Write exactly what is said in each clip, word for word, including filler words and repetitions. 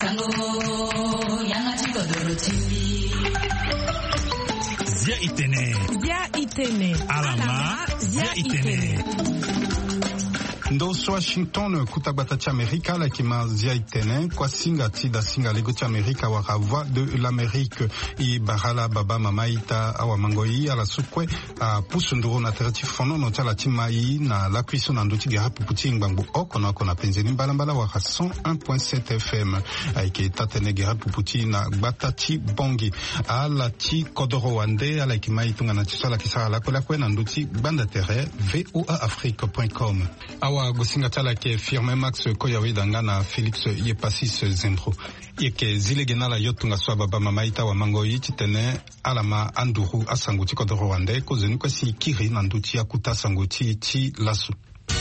Zia Itene. Zia Itene. Alama. Zia Itene. Ndos Washington kutabata cha Amerika la kima Zia Itene kwa singa tida singa lego cha Amerika waka voix de l'Amérique i bahala baba mamaita awa mangoi ala sukwe a pusunduro na terati fono no tala timai na la cuisson na ndoti gara puputi ngbangu oko na kona penzeni balambala waka cent un point sept F M aike tatene gara puputi na gbatati bongi ala ti kodoro wande ala kima itunga na tisala kisara la kola kwe na ndoti banda tere voa afrique point com awa gosinga tala ke firme Max Koyawe danga na Felix Yepasis Zendro yeke zile genala yotunga swa baba mamaita wa mangoi titene alama anduru asanguti kodoro wande ko zenu kwasi kiri na nduti akuta sanguti ti lasu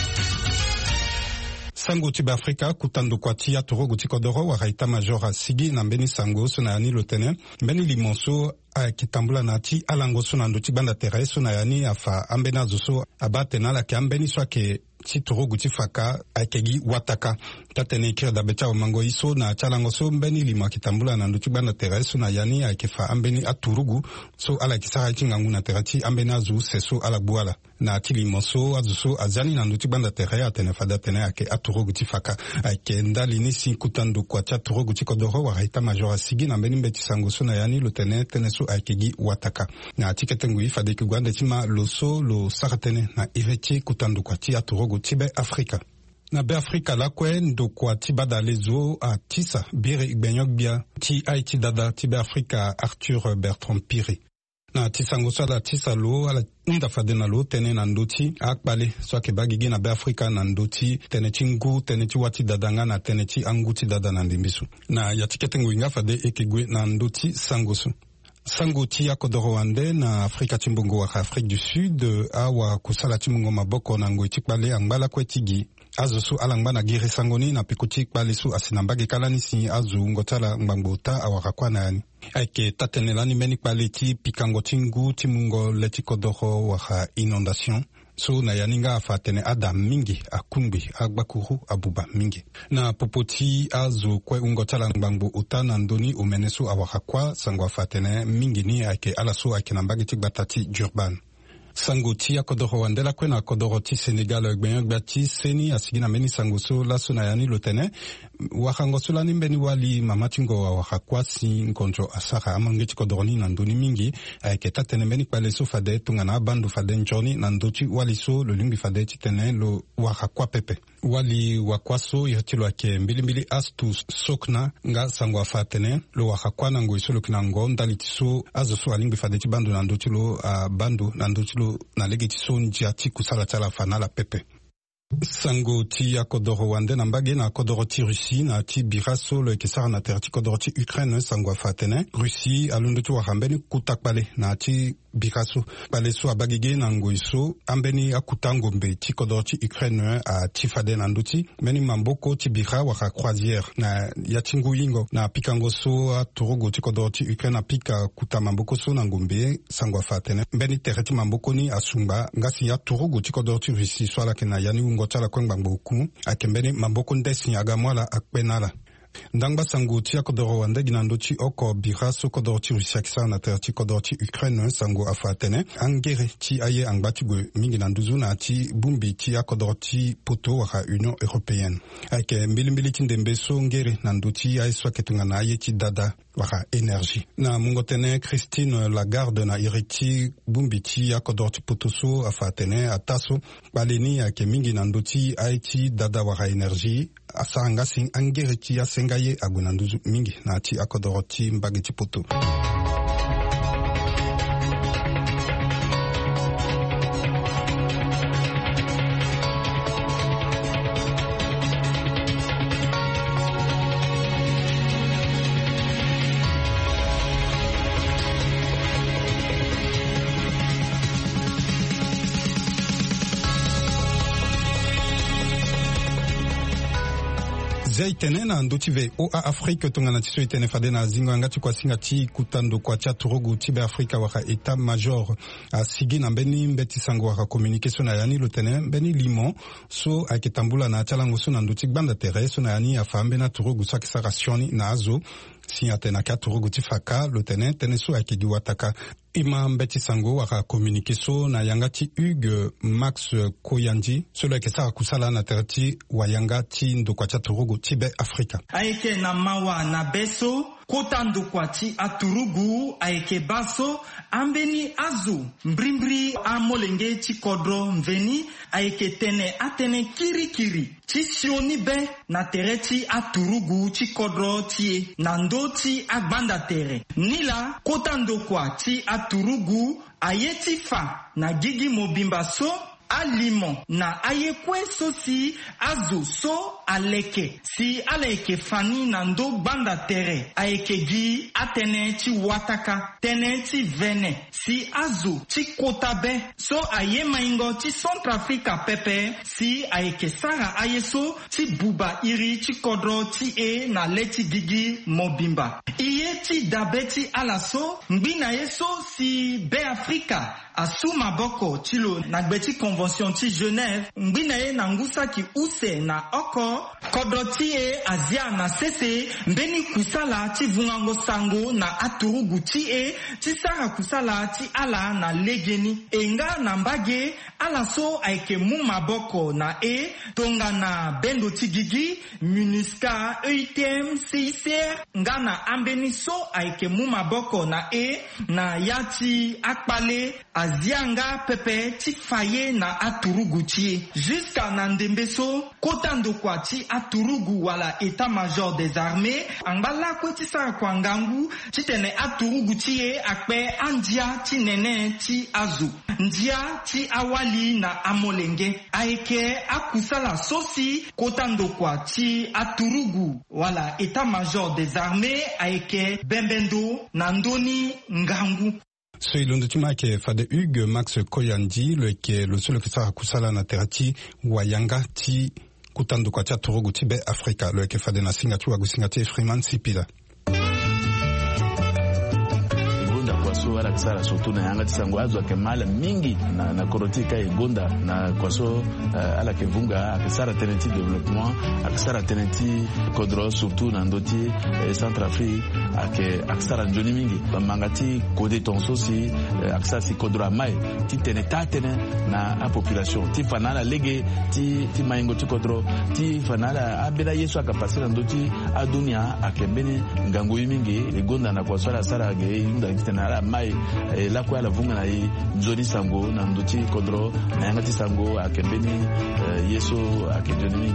sango tiba Afrika kutando kwa tia toro guti kodoro wa raita majora sigi na mbeni sango suna yani lotene mbeni limonso a kitambula nati alango suna nduti banda tere suna yani afa ambena zuso abate nala ke ambeni swa ke ti toro guti faka akegi wataka tatene kira da becha mango iso na chalango so mbeni lima kitambula na nduti banda tere suna yani akefa ambeni aturugu so ala kisara tingangu na terati ambena zu seso ala buala na tili moso azuso azani na nduti banda tere atene fada tene ake aturugu ti faka ake ndali nisi kutando kwa cha turugu ti kodoro wa raita majora sigi na mbeni mbeti sango so na yani lutene tene so akegi wataka na tiketengu ifade kugwande tima loso lo saratene na ireti kutando kwa ti aturugu tibe Afrika na be Afrika la kwe ndo kwa tiba da lezo a tisa bire igbenyok bia ti Haiti dada tibe Afrika Arthur Bertrand Piri na tisango sala tisa lo ala unda fade na lo tene na ndoti akbale so ke bagigi na be Afrika na ndoti tene chingu tene ti wati dadanga na tene ti anguti dada na ndimbisu na ya tiketengu inga fade ekegwe na ndoti sangosu sango ti ya kodoro wande na Afrika timbongo wa Afrique du Sud awa kusala timbongo maboko na ngo tikbale angbala kwetigi azusu alangba na giri sangoni na pikuti kbale su asinambage kalani si azu ngotala ngbangota awa kakwa na yani aike tatenelani meni kbale ti pikango tingu timungo leti kodoro wa inondation so na yaninga afatene ada mingi akungbi agbakuru abuba mingi na popoti azu kwe ungotala ngbangu utana ndoni umenesu awakakwa sango afatene mingi ni ake alaso ake nambagi tikbatati Durban sango ti ya kodoro wandela kwe na kodoro ti Senegal gbenyo gbati seni asigina meni sango so laso na yani lotene wakango sulani mbeni wali mamatingo wa wakakwa si nkonjo asaka amangeti kodoroni na ndoni mingi ake tatene meni kwa leso fade tunga na bandu fade njoni na ndoti wali so lo lingi fade titene lo wakakwa pepe wali wakwaso yatilo ake mbili mbili astu sokna nga sango afatene lo wakakwa na ngo isolo kinango ndalitiso azo so alingi fade ti bandu na ndoti lo uh, bandu na ndoti lo na legeti so njati kusala tala fanala pepe sango ti ya kodoro wande na mbage na kodoro ti Russie na ti biraso lo kesara na ter ti kodoro ti Ukraine sango afatene Russie alundu ti wakambeni kutakpale na ti biraso pale so abagige na ngoiso ambeni akutango mbe ti kodoro ti Ukraine a ti fade na nduti meni mamboko ti bira waka croisière na ya tingu ingo na pikango so a turugo ti kodoro ti Ukraine a pika kuta mamboko so na ngombe sango afatene mbeni tere ti mamboko ni asumba ngasi ya turugo ti kodoro ti Russie so ala kena yani ngotala kwengbango ku akembeni mamboko ndesi yaga mwala akpenala ndangba sango ti akodoro wande ginando ti oko bira so kodoro ti Russia kisa na ter ti kodoro ti Ukraine sango afatene angere ti aye angbati gwe mingi na nduzu na ti bumbi ti akodoro ti poto waka Union Européenne ake mbili mbili ti ndembe so ngere na ndu ti aye so ketunga na aye ti dada waka énergie na mungotene Christine Lagarde na iriti bumbi ti akodoro ti poto so afatene ataso baleni ake mingi na ndu ti aye ti dada waka énergie asanga sing angere ti asengaye agunanduzu mingi na ti akodoro ti mbage ti poto zia itene na ndoti ve o a Afrique tongana tiso itene fade na zingo ngati kwa singa ti kutando kwa tia turugu tibe Afrika waka état major a sigi na mbeni mbeti sango waka communication na yani lotene mbeni limon so akitambula na chalango so na ndoti banda tere so na yani afambe na turugu sa kisarasioni na azo si atena ka turugu tifaka lotene tene so akigiwataka ima mbeti sango waka communication na yangati Hugues Max Koyandi solo kesa kusala na terti wa yangati ndo kwa turugu tibe Afrika aike na mawa na beso kotando kwa ti aturugu aike baso ambeni azu mbrimbri amolenge ti kodro mveni aike tene atene kiri kiri ti sioni be na tere ti aturugu ti kodro tie na ndo ti agbanda tere nila kotando kwa ti aturugu ayeti fa na gigi mobimba so alimo na ayekwe so si azo so aleke si aleke fani na ndo banda tere ayeke gi atene ti wataka tene ti vene si azo ti kotabe so aye maingo ti Centrafrica pepe si ayeke sara aye so ti buba iri ti kodro ti e na leti gigi mobimba iye ti dabe ti ala so ngbina ye so si be Afrika asu maboko tilo na gbeti convention ti Genève ngbina ye na ngusa ki use na oko kodro ti e Asia na sese mbeni kusala ti vungango sango na aturugu ti e ti sara kusala ti ala na legeni enga na mbage ala so aike mu maboko na e tonga na bendo ti gigi MINUSCA E I T M C I C R nga na ambeni so aike mu maboko na e na yati akpale azianga pepe ti faye na aturugu ti jusqu'à na ndembe so kotando kwa ti aturugu wala état major des armées angala ko ti sara kwa ngangu ti tene aturugu ti e akpe andia ti nene ti azu ndia ti awali na amolenge aike akusala sosi kotando kwa ti aturugu wala état major des armées aike bembendo na ndoni ngangu so ilondo tima ke fade Hugues Max Koyandi le ke lo solo kisa kusala na terati wayanga ti kutando kwa turugu tibe Afrika le ke fade na singatu wa gusingati Freeman Sipila kwaso wala kisara surtout na yanga tisango azo akemala mingi na na korotika egonda na kwaso uh, ala kevunga akisara tenenti development akisara tenenti kodro surtout na ndoti eh, Centrafrique ake akisara njoni mingi bamangati kode tonso si eh, akisara si kodro mai ti teneta tene na a population ti fanala lege ti ti maingo ti kodro ti fanala abela yesu akapasira ndoti adunia akembeni ngango mingi egonda na kwaso ala sara ge yunda tena ala mai eh, la kwa la vunga na i nzoni sango na ndoti kodro na yangati sango akembeni eh, yeso akejoni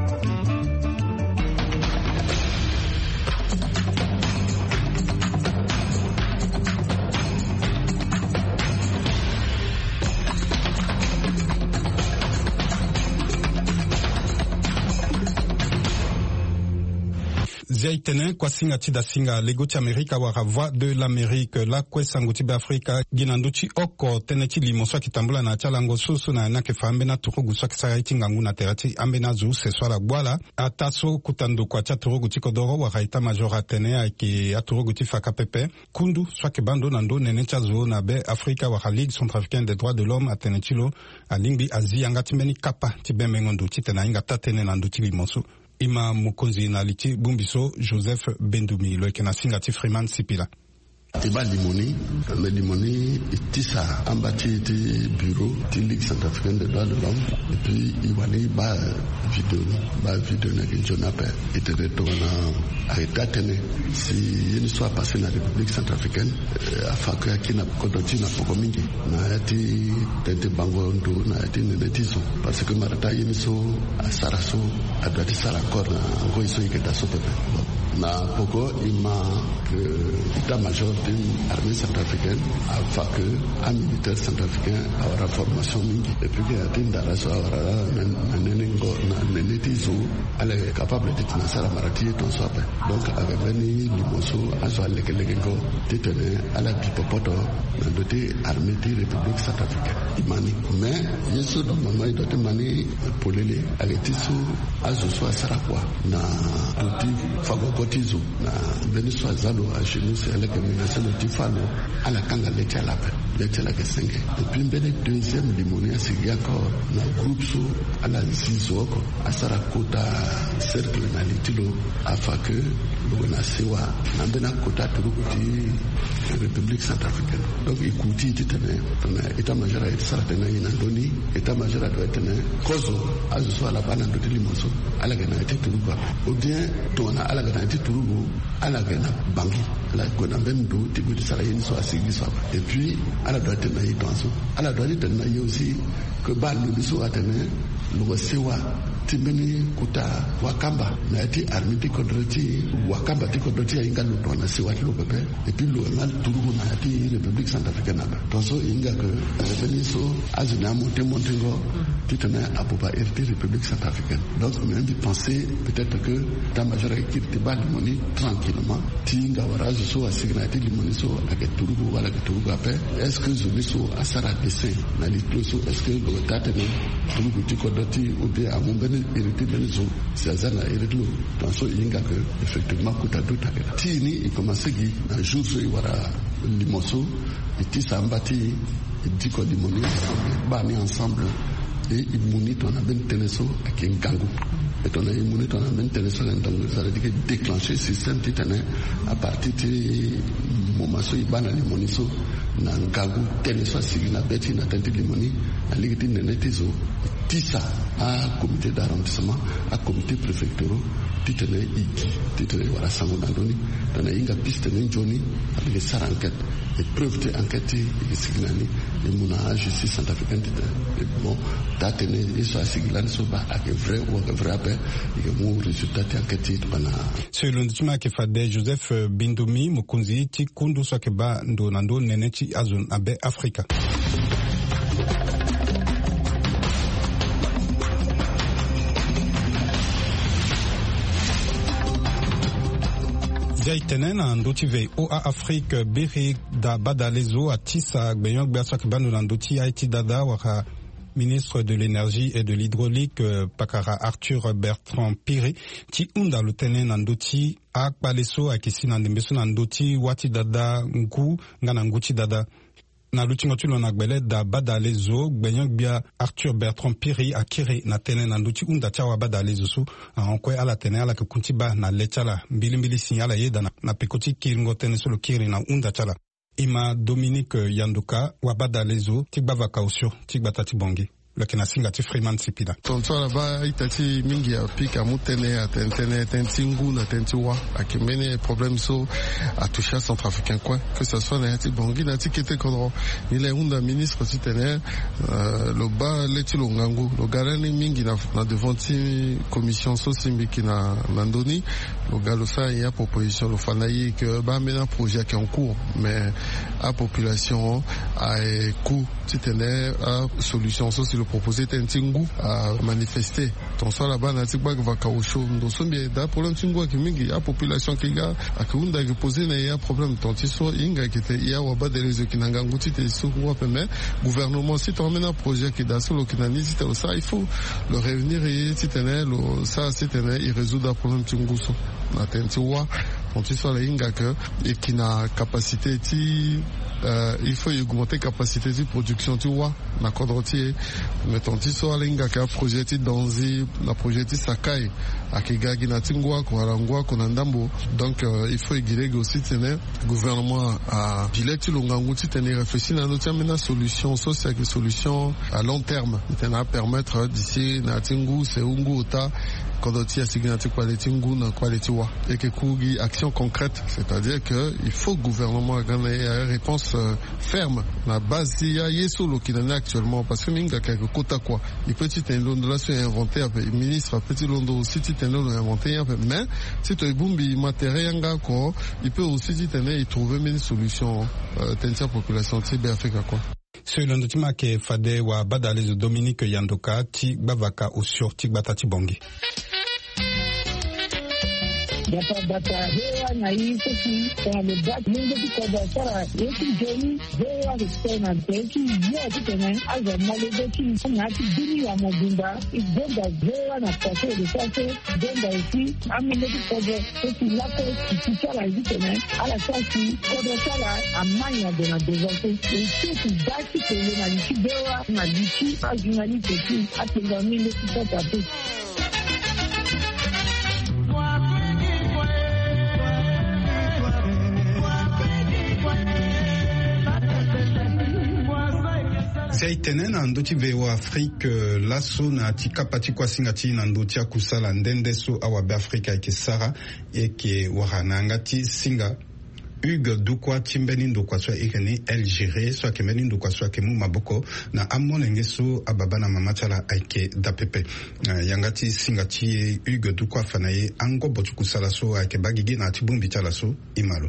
Ziaitene kwa singa tida singa legoti Amerika wara voix de l'Amérique la kwe sanguti be Afrika ginanduchi oko teneti limoswa kitambula na chalango susu na nake fambe na turugu swa kisara itingangu na terati ambe na zu se swala gwala ataso kutandu kwa cha turugu tiko doro wara ita majora tene aki aturugu tifaka pepe kundu swa kebando nando nene cha zu na be Afrika wara Ligue Centrafricaine des droits de l'homme atene chilo alimbi azi angati meni kapa tibe mengondu titena inga tatene nanduchi limosu ima mukonzi na liti bumbiso Joseph Bendumi lo kena singati Freeman Sipila Tiba limoni, le limoni tisa ambati ti bureau ti Ligue Centrafricaine des droits de l'homme et puis il wali ba vidéo ba vidéo na kinjonape était de tona arrêta tene si une soit passé na République Centrafricaine afaka kina kodoti na poko mingi na ati tente bango ndo na ati netizo parce que marata yini so asaraso adati sara corna ngo iso iketa so pepe na poko ima que état-major d'une armée centrafricaine afin que un militaire centrafricain aura formation mingi et puis que atin daraso aura na nenengo na nenetizo ale capable de financer la maladie ton sope donc avec veni limoso aso lekelego titene ala pipopoto na doté armée de République centrafricaine imani mais yeso dans mama doté mani polele ale tiso aso so sarakwa na doté fagokotizo na beniso azalo a chez nous c'est la communauté de Tifalo à la kanga leti à la paix leti à la kesenge et puis ben deuxième limonia c'est encore na groupe so à la zizoko à sarakota cercle na litilo afin que le nasewa na bena kota turukuti République centrafricaine donc ikuti titene na état-major et saratena inandoni état-major doit tenir kozo azo à la bana de limoso à la gana turuba ou bien tona à la gana turubu à la gana bangi la gona bendo tibu de sarayin so asigi so et puis à la doit tenir itonso à la doit tenir aussi que ba le so atene lo sewa timbeni kuta wakamba na ati army de kodroti wakamba de kodroti inga lo dona sewa lo bebe et puis lo mal turubu na ati République centrafricaine na tonso inga que reveni so azina monte montengo titana apoba R T République centrafricaine donc on a envie de penser peut-être que ta majorité qui te bat limoni tranquillement tinga warazo so asignati limoni so avec turubu wala turubu après est-ce que zoni so asara dessin na litloso est-ce que lo tatene turubu ti kodroti ou bien amombe hérité de nous c'est azana hérité dans ce inga que effectivement kuta duta tini il commence qui un jour so wara limoso et ti sambati diko limoni bani ensemble et il munit on a ben teneso avec un gangu et on a munit on a ben teneso donc ça veut dire déclencher système titane à partir de moment so ibana limoniso na gangu teneso sigina beti na tenti limoni aligiti nenetizo tisa à comité d'arrondissement à comité préfectoral titane iki titane wala sango nandoni dana inga piste nenjoni avec les sar enquête et preuve de enquête et signalé les mona justice centrafricaine et bon datene iso asigilani so ba ak vrai ou ak vrai après et mon résultat d'enquête bana selon tima ke fade Joseph Bindoumi mukunzi ti kundu so ke ba ndo nando neneti azun abe Afrika. Jaitenen na ndoti ve O A Afrique biri da badalezo atisa gbeyon gbeso kibanu na ndoti Haïti dada waka ministre de l'énergie et de l'hydraulique pakara Arthur Bertrand Piri ti unda lutenen na ndoti akbaleso akisi na ndembeso na ndoti wati dada ngu ngana nguti dada na lutingo tulo na gbele da badalezo gbeyon gbia Arthur Bertrand Piri akiri na tene na nduti unda chawa badalezo su ankwe ala tene ala ke kuntiba na lechala mbili mbili signala yeda na, na pekoti kiringo tene solo kiri na unda chala ima Dominique Yanduka wa badalezo tigba vakausio tigba tati bongi lakini singa ti Freeman Sipida tonto la ba itati mingi ya pika mutene atentene tentingu na tentiwa akimene problème so a touché centrafricain quoi que ça soit na ti bongi na ti kete kodro ile unda ministre titene le ba leti longangu lo garani mingi na na devant ti commission so simbiki na Nandoni lo galo ça ya proposition lo fanayi que ba mena projet qui en cours mais a population a coût titene a solution so le proposé Tentingu à manifester. Ton soit là-bas, n'a pas que va caoutchouc. Nous sommes bien d'un problème Tingu qui mingi a population qui a à qui on a posé n'a un problème. Tant il soit inga qui était hier au bas des réseaux qui n'ont goutti des sous ou mais gouvernement si tu emmènes un projet qui est solo qui n'a ni si ça il faut le revenir et si tenait le ça si tenait il résout un problème Tingu so. Na Tentingu quand il soit là inga que et qui n'a capacité ti Euh, il faut augmenter capacité de production tu vois na kodrotier mettons tu so alinga ka projet danzi la projet sakai akigagi na tingwa ko arangwa ko ndambo donc euh, il faut guider aussi tenir gouvernement à bileti longangu tenir réfléchir na notre mena solution sociale que solution à long terme tenir permettre d'ici na tingu c'est ungu ota kodoti asignati quality nguna quality wa et que kugi action concrète, c'est-à-dire que il faut que le gouvernement ait une réponse euh, ferme la base il y a yesolo qui en est actuellement parce que minga quelque quota quoi il peut être un londo là c'est inventé le ministre petit londo aussi c'est un londo inventé mais si tu es bumbi matériel quoi il peut aussi y trouver une solution euh, tenir population tibe Afrique quoi. Selon le tema ke fade wa badale de Dominique Yandoka ti bavaka au sur ti batati bongi. Bata bata hewa na hii sisi kwa mbaki mungu kwa biashara yetu jeni hewa kutena teki ya kutena aza malego ki na kidini ya mobimba igonga hewa na pase de pase donda ici amene kwa sisi lako kikala hitena ala sasi kwa sala amanya de na devote et c'est baki que na likidewa na liki ajunalite ki atenga mile kitata tu. Zaitene na ndoti vewa Afrique laso na tika pati kwa singati na ndoti ya kusala ndende so awabe Afrika eke Sara eke wahananga ti singa Hugues Dukwa timbeni ndokwa so ikeni Algérie so kemeni ndokwa so kemu maboko na amonenge so ababa na mamachala aike dapepe uh, yangati singati Hugues Dukwa fanaye ango botu kusala so aike bagigi na tibumbi chala so imalo.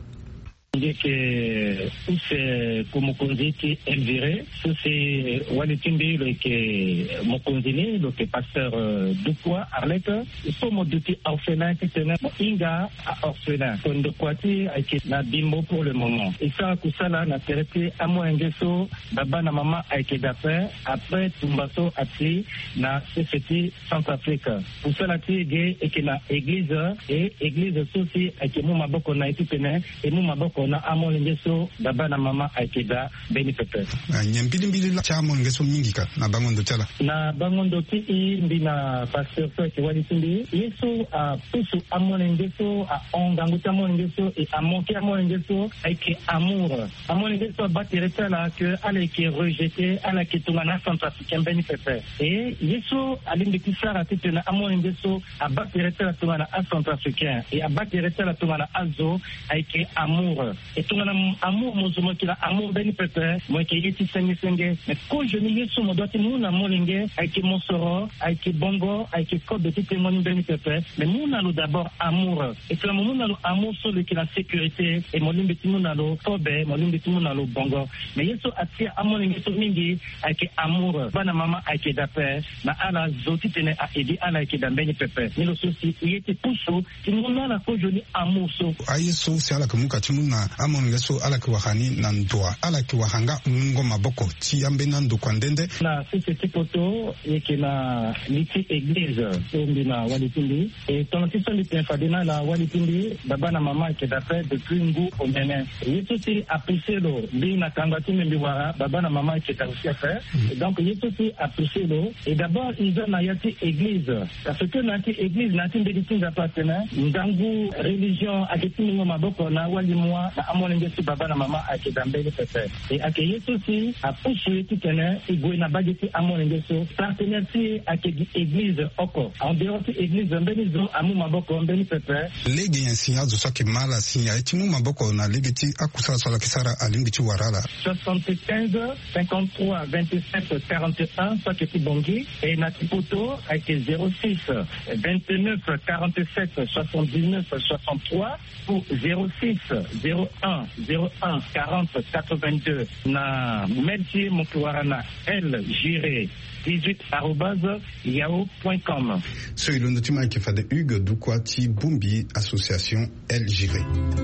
Que c'est comme conduite Elvire, c'est Walitimbi le que mon conduit le que pasteur Dukwa Arlette, il faut me douter orphelin qui tenait Inga à orphelin, comme de Kwati avec la bimbo pour le moment. Et ça, tout ça là, n'a traité à moi un gesso, baba na maman avec d'affaires, après Tumbaso ati na C C T Centrafrique. Pour ça là, tu gay et que la église et église aussi avec mon maboko na été tené et mon maboko na amolengeso baba na mama aikeda beni pepe nyambili mbili la chamo ngeso mingika na bangondo chala na bangondo ti mbina pasteur so ke wali tindi yeso a pusu amolengeso a ongangu amolengeso et a manqué amolengeso aike amour amolengeso batireta la que ale qui rejeté ala qui tungana centrafricain beni pepe et yeso alinde kisara tena amolengeso a batireta la tungana a centrafricain et a batireta la tungana azo aike amour et tout mon amour mozumo qui la amour beni pepe moi qui yiti senge senge mais quand je n'y suis mon doit mon amour lingue avec mon soro avec bongo avec code de témoin beni pepe mais mon allo d'abord amour et tout mon allo amour sur le qui la sécurité et mon limbe mon allo tobe mon limbe mon allo bongo mais yeso atia amour lingue to mingi avec amour bana mama avec d'après na ala zoti tene a edi ala avec d'ambeni pepe ni le souci il était pousso qui mon ala ko joli amour so ayeso c'est ala kamuka timuna amonge so ala kiwahani na ndoa ala kiwahanga ngo maboko ti ambe na ndo kwandende na sisi tipoto yeke na liti église ombi na walitindi et ton tiso liti fadina la walitindi baba na mama ke d'après depuis ngu omene yeso ti apprécier lo bi na kangati mbi wara baba na mama ke ta aussi faire et donc yeso ti apprécier lo et d'abord ils ont na yati église parce que na ti église na ti mbedi za patena ndangu religion akiti ngo maboko na wali moi amonenge si baba na mama akidambele pepe et akeye aussi a poussé tout tene igwe na bageti amonenge so partenaire si akegi église oko en dehors église mbeni zo amu maboko mbeni pepe legi yansinya zo saki mala sinya etimu maboko na legeti akusala sala kisara alimbichi warala soixante-quinze cinquante-trois vingt-sept quarante-et-un ça qui bongi et na tipoto avec zéro six vingt-neuf quarante-sept soixante-dix-neuf soixante-trois ou zéro six zéro un zéro un quarante quatre-vingt-deux na merci Mokuarana L Giré dix-huit arobase yahoo point com. Ce le notima qui fait de Hugues Dukwati Bumbi association L Giré.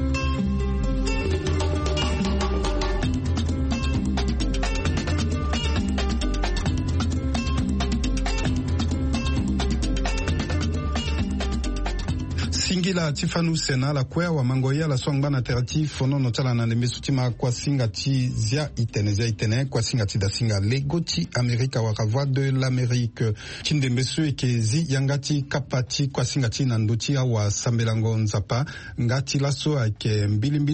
Singila tifanu sena la kwea wa mangoya la swangba na terati fono notala na nembe sutima kwa singati zia itene zia itene kwa singati da singa legoti Amerika wa kavwa de l'Amérique chindembe su ekezi yangati kapati kwa singati na ndoti wa sambelango nzapa ngati laso ake mbili mbili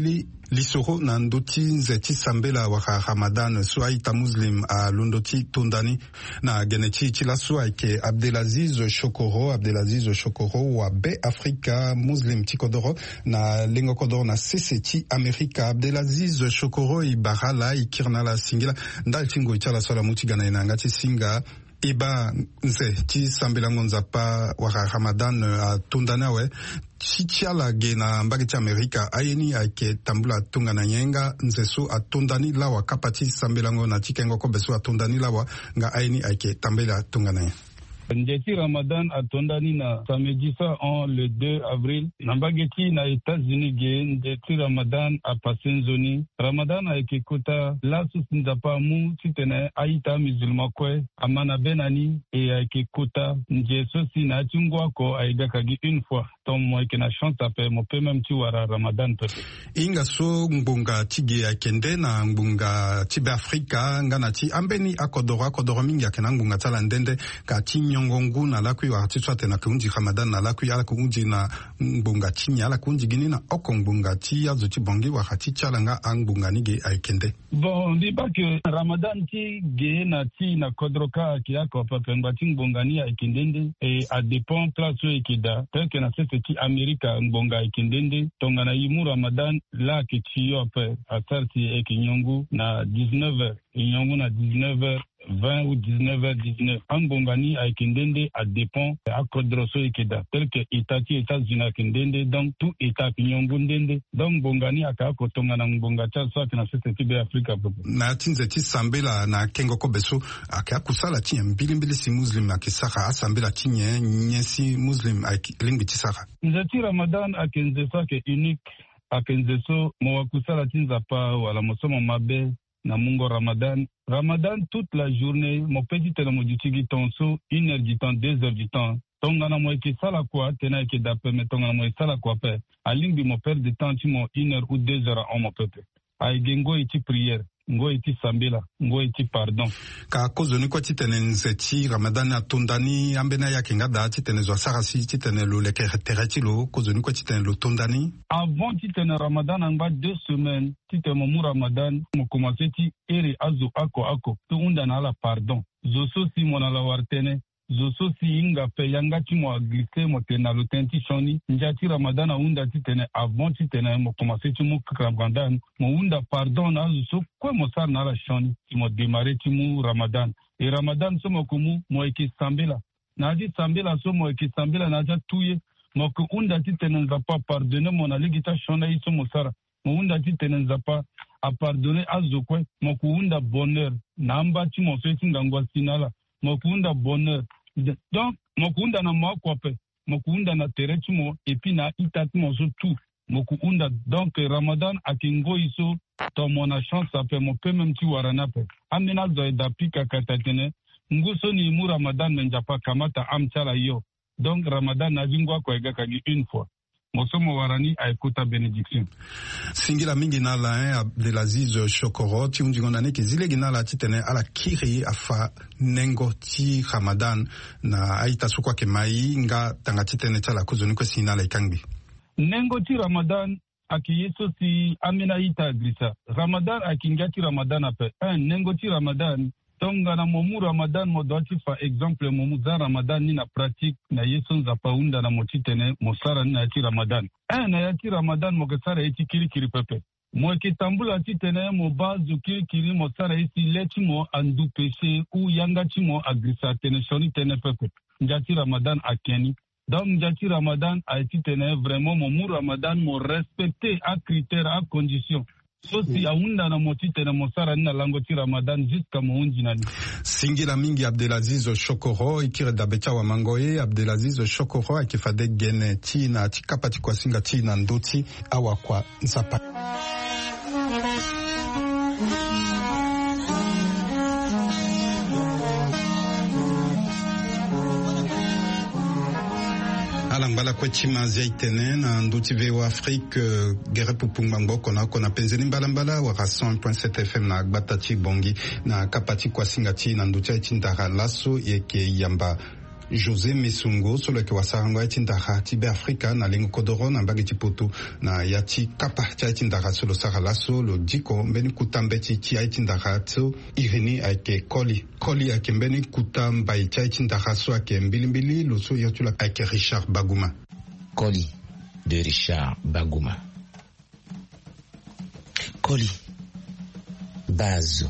lisoro na nduti nzeti sambela waka Ramadan suaita muslim a lundoti tundani na geneti chila suaike Abdelaziz Shokoro Abdelaziz Shokoro wa Be Africa muslim tikodoro na lengo kodoro na seseti Amerika Abdelaziz Shokoro ibarala ikirnala singila ndal tingo ichala sola mutigana inangati singa iba nse ti sambela ngonzapa waka Ramadan a tundana we chichiala gena mbagi ti Amerika ayeni ake tambula tunga na nyenga nzesu atundani lawa kapati sambelango na chikengo ko besu atundani lawa nga ayeni ake tambela tunga na Njeti Ramadan atondani na samedi sa en le deux avril nambageti na États-Unis ge njeti Ramadan a pasenzoni Ramadan a ekekuta la susinzapa mu titene aita musulman kwe amana benani e a ekekuta njeso si na chungwa ko aiga kagi une fois tom mo ekena chance ape mo pe même ti wara Ramadan peut inga so ngbunga tige akende na ngbunga tibe Afrika ngana ti ambeni akodora akodora mingi akena ngbunga tala ndende ka ti nyongongu na lakwi wa ti swate na kunji Ramadan na lakwi ala kunji na ngbunga ti ala kunji gini na oko ngbunga ti azo ti bongi wa hati chala nga ngbunga nige aikende bon di ba ke Ramadan ti ge na ti na kodroka ki akopa pengba ti ngbunga ni aikendende e a dépend place ekida tel que na sese ti Amerika ngbunga aikendende tonga na yimu Ramadan la ke ti yo ape asarti ekinyongu na dix-neuf heures inyongu na dix-neuf heures vingt ou dix-neuf heures dix-neuf angongani aikendende a dépend a kodroso ekeda tel que itati États-Unis aikendende donc tout état kinyongu ndende donc bongani aka kotonga na ngonga cha soit na sese ti be Afrika bobo na tinze ti sambela na kengo ko beso aka kusala ti mbili mbili si muslim akisaka asambela ti nye nyesi muslim lingbi ti saka nzeti Ramadan akenze sa ke unique akenze so mo wakusala ti nzapa wala mosomo mabe na mungo Ramadan. Ramadan toute la journée, mon petit tena mo ditigi tonso, une heure du temps, deux heures du temps. Tonga na mo eke sala kwa, tena eke dape, me tonga na mo eke sala kwa pe. Aling bi mo perdre de temps, ti mo une heure ou deux heures en mo pepe. Aige ngo iti prière, ngo iti sambela, ngo iti pardon. Ka kozo ni kwa ti tene nzeti Ramadan atondani ambena ya kenga da ti tene zo sarasi ti tene lo leke tereti lo kozo ni kwa ti tene lo tondani. Avant ti tene Ramadan anga deux semaines ti tene mo Ramadan mo commencé ti ere azo ako ako to unda na la pardon. Zo so si mo na la wartene. Zoso si inga pe yanga ti mo glisse mo tena lo tenti shoni njati Ramadan a unda ti tene avant ti tene mo commencé ti mo Ramadan mo unda pardon na zoso ko mo sar na la shoni ti mo démarrer ti mo Ramadan e Ramadan so mo kumu mo eki sambela na di sambela so mo eki sambela na ja tuye mo ko unda ti tene nzapa pardonner mo na ligita shona iso mo sara mo unda ti tene nzapa a pardonner azokwe mo ko unda bonheur na amba ti mo so ti ngangwa sinala mokunda bonheur donc mokunda na makwape mokunda na terechimo et puis na itatimo so tout mokunda donc Ramadan akingo iso to mona chance ape mo pe même ti warana pe amina zo dapika katatene nguso ni mu Ramadan menjapa kamata amchala yo donc Ramadan na jingwa ko ega kagi une fois mosomo warani aikuta benediction singila mingi na la hein Abdelaziz Shokoro ti unjingo na neki zile gina la ti tene ala kiri afa nengo ti Ramadan na aita sukwa ke mai nga tanga ti tene tala kuzo ni ko sina la ikangbi nengo ti Ramadan aki yeso si amina ita grisa Ramadan akinga ti Ramadan ape un nengo ti Ramadan tonga na momu Ramadan mo doati fa exemple momu za Ramadan ni na pratique na yeso nzapa unda na motitene mosara ni na ti Ramadan eh na ya ti Ramadan mo kesara eti kiri kiri pepe mo ke tambula ti tene mo bazu kiri kiri mo sara eti leti mo andu péché ou yanga ti mo agrisa tene shoni tene pepe njati Ramadan akeni donc njati Ramadan a eti tene vraiment momu Ramadan mo respecter a critère a condition so si aunda na motite na mosara na lango ti Ramadan jusqu'à mounji nani singila mingi Abdelaziz Shokoro ikire dabecha wa mangoye Abdelaziz Shokoro akifade gene ti na ti kapati kwa singa ti na ndoti awa kwa nzapa alambala kwa chima ziaitene na nduti veo Afrique gere pupungba mboko na kona penzeni mbala mbala wa cent point sept F M na agbata chi bongi na kapati kwa singati na nduti aitindara laso yeke yamba José Mesungo solo ke wasarango ya tindaha tibe Afrika na lengo kodoro na mbagi tipoto na yati kapa cha tindaha solo saralaso lo diko mbeni kutambe chi ya tindaha tso irini ake koli koli ake mbeni kutamba cha tindaha so ake mbilimbili lo so yotula ake Richard Baguma. Koli de Richard Baguma. Koli bazo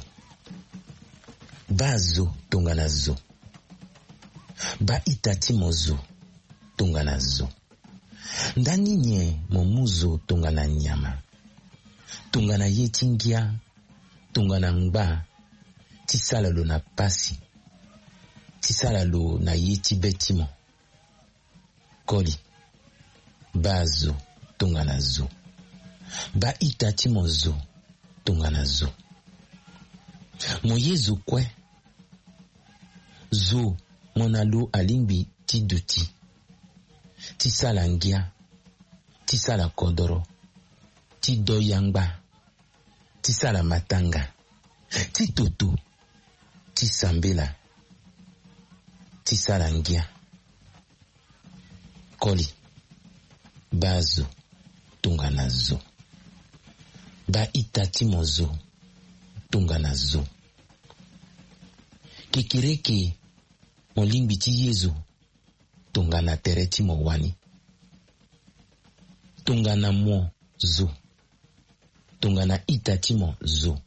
bazo tonganazo ba itati mozo tonganazo ndani nye momuzo tongana nyama tongana yetingia tongana ngba tisala lo na pasi tisala lo na yeti betimo. Koli bazo tonganazo ba itati mozo tonganazo moyezu kwe zo monalo alimbi tiduti tisala ngia tisala kodoro tidoyangba tisala matanga titoto tisambela tisala ngia. Koli bazo tonganazo ba itati mozo tonganazo kikireke molimbi ti yezu tongana tereti mo wani tongana mo zo tongana itati mo zo.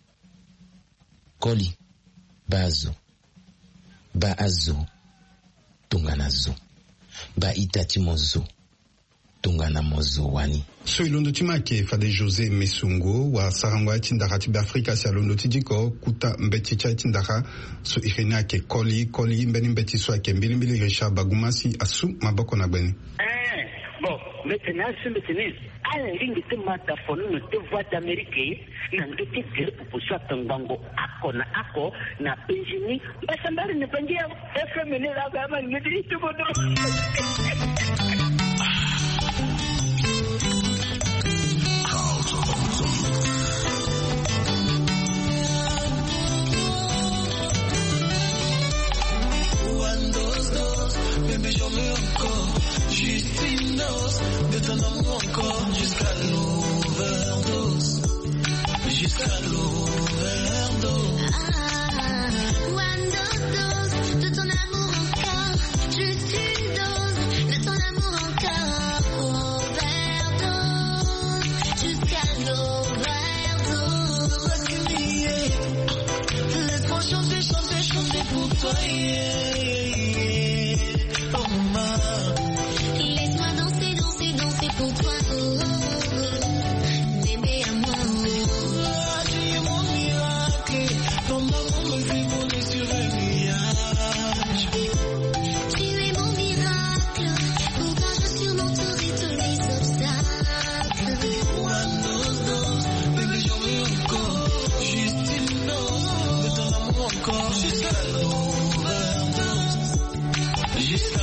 Koli bazo ba azo tongana zo ba itati mo zo tongana mozo wani. So ilondo timake fade José Mesungo wa sarangwa tindara tibe Afrika si alondo tidiko kuta mbeti cha tindara so irena ke koli koli mbeni mbeti so ake mbili mbili Richard Baguma si asu maboko na beni. Eh bon maintenant ce maintenant à la ligne de mataphone no te voix d'Amérique na ndeke kele pupusa tangango ako na ako na penjini basambali ne pangia F M ne la gama ngedi tubodo. Baby, j'en veux encore, juste une dose de ton amour encore, jusqu'à l'overdose, jusqu'à l'overdose. Ah, one dose, dose de ton amour encore, juste une dose de ton amour encore, overdose, jusqu'à l'overdose. Laisse-moi chanter, chanter, chanter pour toi, yeah, yeah, yeah. Laisse-moi danser, danser, danser pour toi, oh, oh, oh. Bébé à moi, oh. Tu es mon miracle, ton amour me fait voler sur le nuage. Tu es mon miracle, pourquoi je surmonterai tous les obstacles. One dose, dose, bébé j'en veux encore, juste une dose de ton amour encore, jusqu'à l'overdose, jusqu'à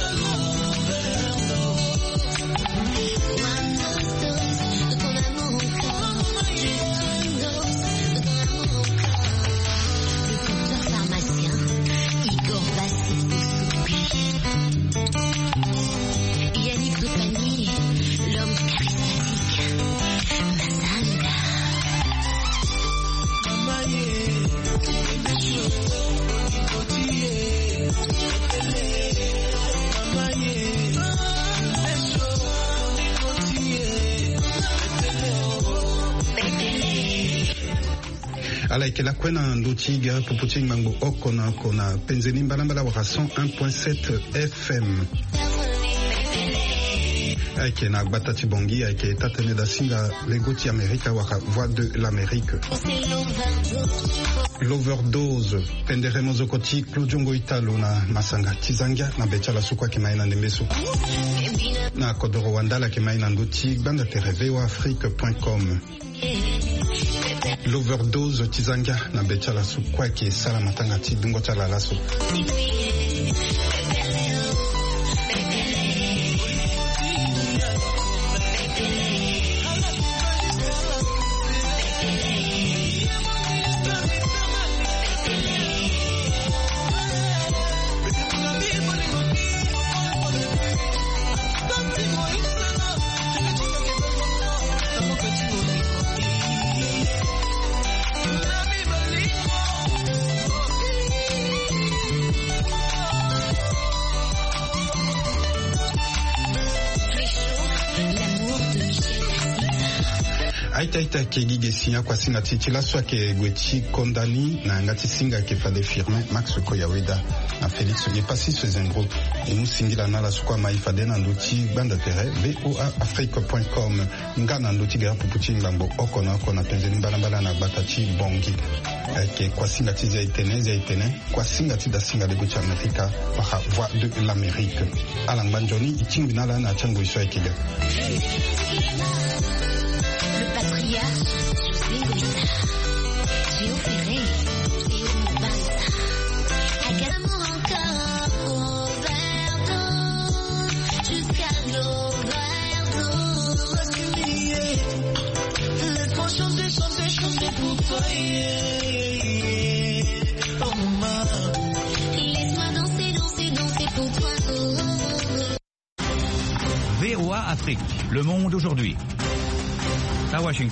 ala ikela kwena ndutiga puputing mango okona kona penzeni mbalambala waka cent un point sept F M. Aike na batati bongi aike tatene da singa legoti Amerika waka voix de l'Amérique. L'overdose pendere mozokoti Claudio Italo na masanga tizanga na betala sukwa kimaina nemeso na kodoro wandala kimaina nduti banda tereve wa afrique point com. L'overdose tizanga na betala sukwa ki sala matanga ti dungo tala laso. aita ita ke gige sinya kwa singa titila swa ke gwechi kondani na ngati singa ke fade firme Max Koyaweda na Felix Yepasi Sezengro inu singila na la sukwa maifade na nduti banda tere voa afrique point com nga na nduti gara puputi ngambo okona okona penzeni mbala na batati bongi ke kwa singa tizi ya itene ya itene kwa singa tida singa de gwechi Amerika para voix de l'Amérique alangbanjoni itingi nala na chango iso ekiga. Le patriarche José Goïta, Géo Ferré, Théo Mobassa, Agadamo encore, overdose, jusqu'à l'overdose. Laisse-moi chanter, chanter, chanter pour toi, yeah, yeah. Oh maman. Laisse-moi danser, danser, danser pour toi, oh, oh, oh. V O A Afrique, le monde aujourd'hui. À Washington.